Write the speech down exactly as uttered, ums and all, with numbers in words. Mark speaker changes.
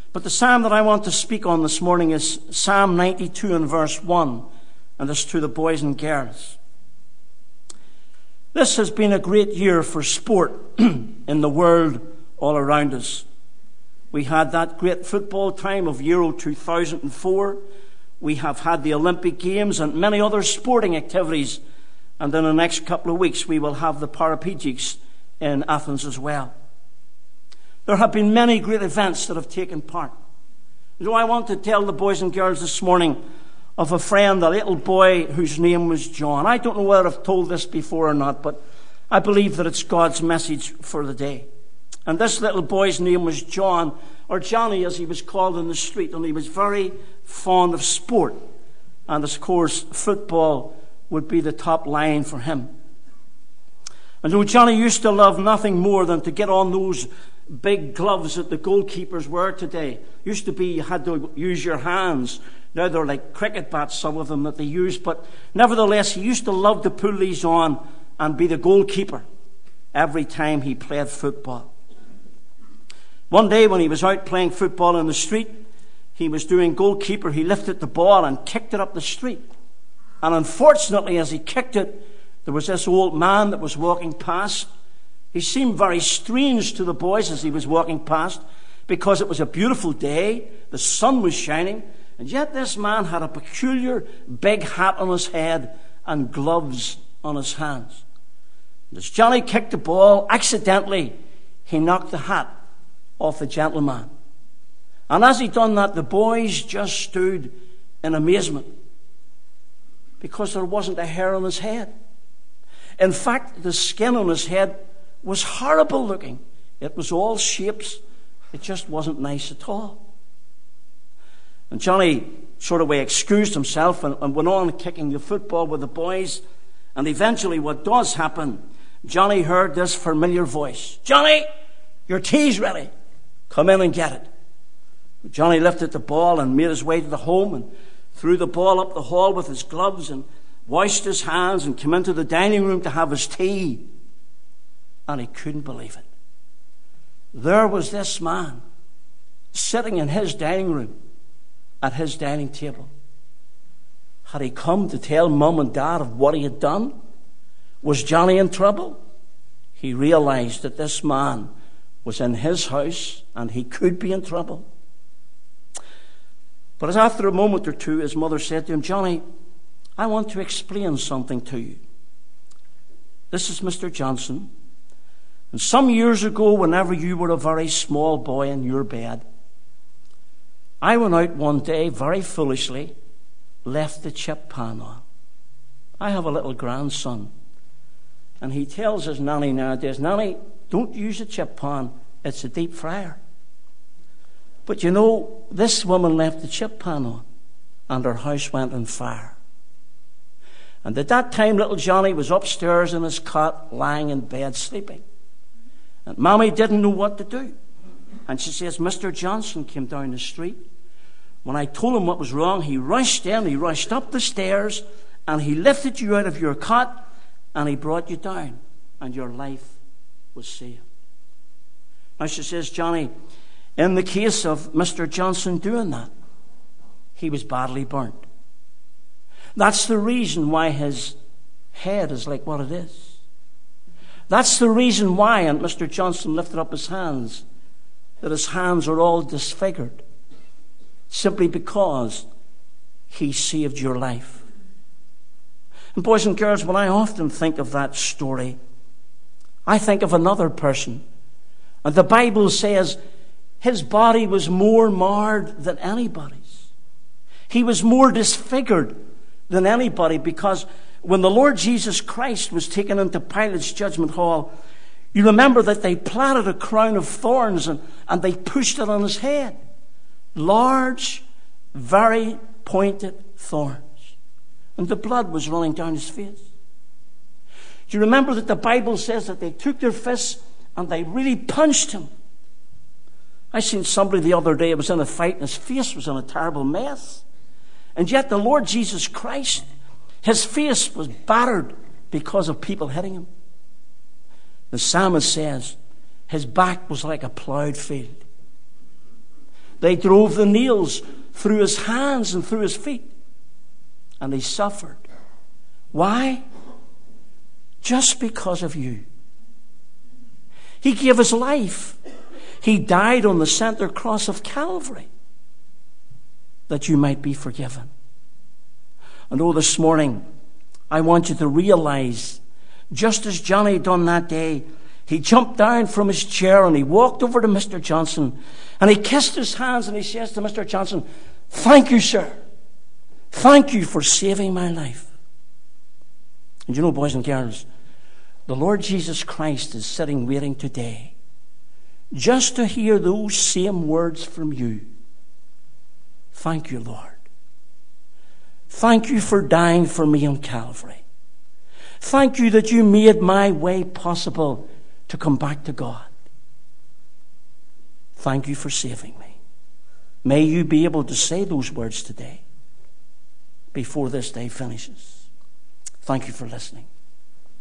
Speaker 1: But the psalm that I want to speak on this morning is Psalm ninety-two and verse one, and it's to the boys and girls. This has been a great year for sport in the world all around us. We had that great football time of Euro two thousand four. We have had the Olympic Games and many other sporting activities. And in the next couple of weeks, we will have the Paralympics in Athens as well. There have been many great events that have taken part. So I want to tell the boys and girls this morning of a friend, a little boy whose name was John. I don't know whether I've told this before or not, but I believe that it's God's message for the day. And this little boy's name was John, or Johnny as he was called in the street, and he was very fond of sport. And of course, football would be the top line for him. And so Johnny used to love nothing more than to get on those big gloves that the goalkeepers wear today. Used to be you had to use your hands. Now they're like cricket bats, some of them that they use. But nevertheless, he used to love to pull these on and be the goalkeeper every time he played football. One day when he was out playing football in the street, he was doing goalkeeper. He lifted the ball and kicked it up the street. And unfortunately, as he kicked it, there was this old man that was walking past. He seemed very strange to the boys as he was walking past because it was a beautiful day. The sun was shining. And yet this man had a peculiar big hat on his head and gloves on his hands. And as Johnny kicked the ball, accidentally, he knocked the hat off the gentleman. And as he done that, the boys just stood in amazement because there wasn't a hair on his head. In fact, the skin on his head was horrible looking. It was all shapes. It just wasn't nice at all. And Johnny sort of way excused himself and, and went on kicking the football with the boys. And eventually what does happen, Johnny heard this familiar voice. Johnny, your tea's ready. Come in and get it. Johnny lifted the ball and made his way to the home and threw the ball up the hall with his gloves and washed his hands and came into the dining room to have his tea. And he couldn't believe it. There was this man sitting in his dining room at his dining table. Had he come to tell Mum and Dad of what he had done? Was Johnny in trouble? He realized that this man was in his house and he could be in trouble. But as after a moment or two, his mother said to him, Johnny, I want to explain something to you. This is Mister Johnson. And some years ago, whenever you were a very small boy in your bed, I went out one day, very foolishly, left the chip pan on. I have a little grandson, and he tells his nanny nowadays, Nanny, don't use a chip pan, it's a deep fryer. But you know, this woman left the chip pan on, and her house went on fire. And at that time, little Johnny was upstairs in his cot, lying in bed, sleeping. And Mommy didn't know what to do. And she says, Mister Johnson came down the street. When I told him what was wrong, he rushed in, he rushed up the stairs, and he lifted you out of your cot, and he brought you down, and your life was saved. Now she says, Johnny, in the case of Mister Johnson doing that, he was badly burnt. That's the reason why his head is like what it is. That's the reason why, and Mister Johnson lifted up his hands, that his hands are all disfigured. Simply because he saved your life. And boys and girls, when I often think of that story, I think of another person. And the Bible says his body was more marred than anybody's. He was more disfigured than anybody, because when the Lord Jesus Christ was taken into Pilate's judgment hall, you remember that they planted a crown of thorns and, and they pushed it on his head. Large, very pointed thorns. And the blood was running down his face. Do you remember that the Bible says that they took their fists and they really punched him? I seen somebody the other day, was in a fight and his face was in a terrible mess. And yet the Lord Jesus Christ, his face was battered because of people hitting him. The psalmist says his back was like a ploughed field. They drove the nails through his hands and through his feet. And he suffered. Why? Just because of you. He gave his life. He died on the center cross of Calvary that you might be forgiven. And oh, this morning, I want you to realize, just as Johnny done that day, he jumped down from his chair and he walked over to Mister Johnson and he kissed his hands and he says to Mister Johnson, "Thank you, sir. Thank you for saving my life." And you know, boys and girls, the Lord Jesus Christ is sitting waiting today just to hear those same words from you. Thank you, Lord. Thank you for dying for me on Calvary. Thank you that you made my way possible to come back to God. Thank you for saving me. May you be able to say those words today before this day finishes. Thank you for listening.